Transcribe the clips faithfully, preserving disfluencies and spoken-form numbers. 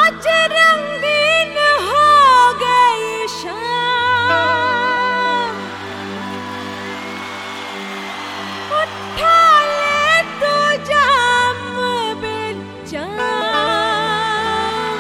आज रंगीन हो गई शाम, उठा ले तू जाम बेजाम।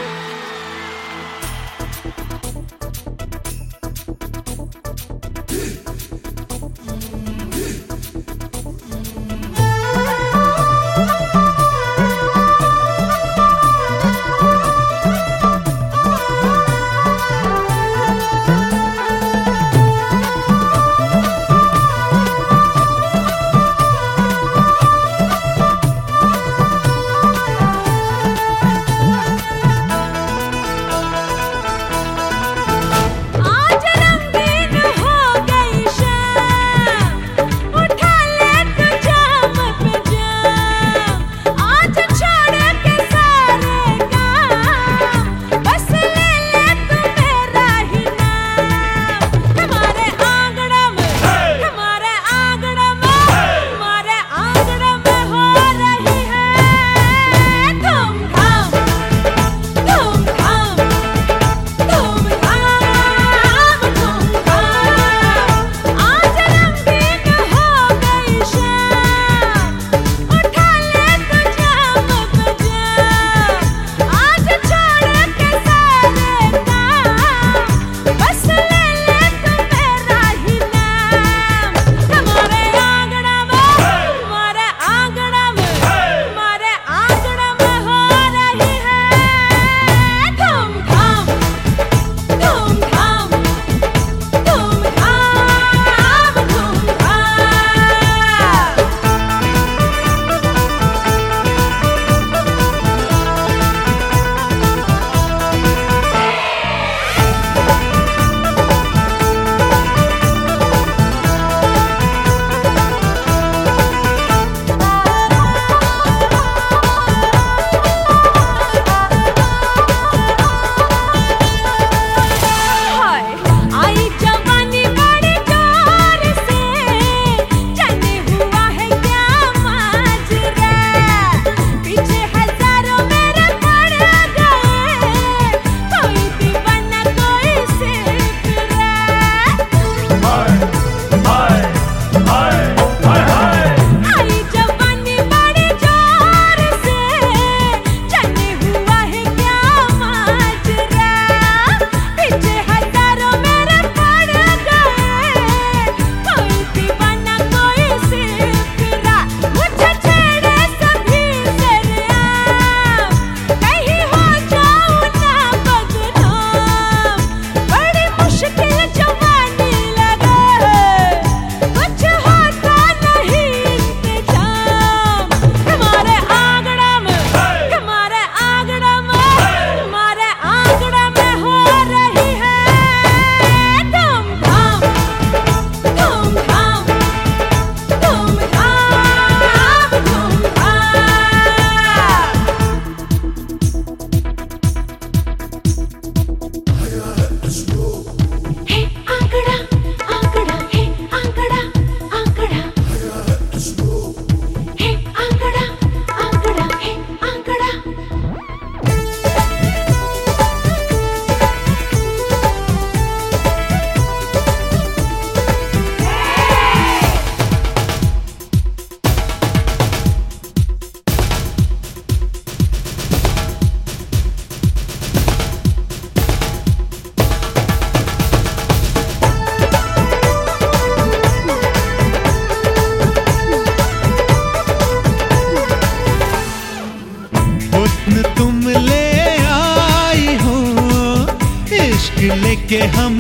लेके हम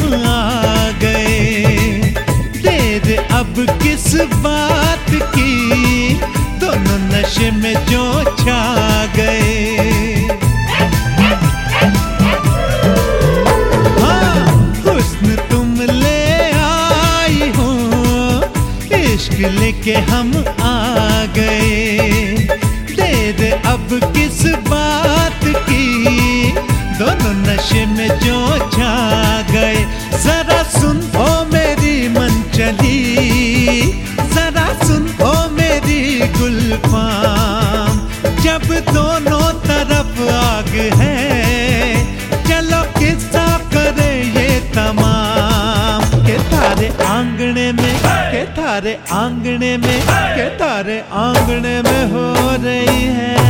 आ गए, देर अब किस बात की, दोनों नशे में जो छा गए। हाँ हुस्न तुम ले आई हो, इश्क लेके हम आ गए, देर अब किस बात की, दोनों नशे में जो छा गए। जरा सुन ओ मेरी मन चली, जरा सुन ओ मेरी गुलफाम, जब दोनों तरफ आग है के थारे आंगने में के थारे आंगने में हो रही है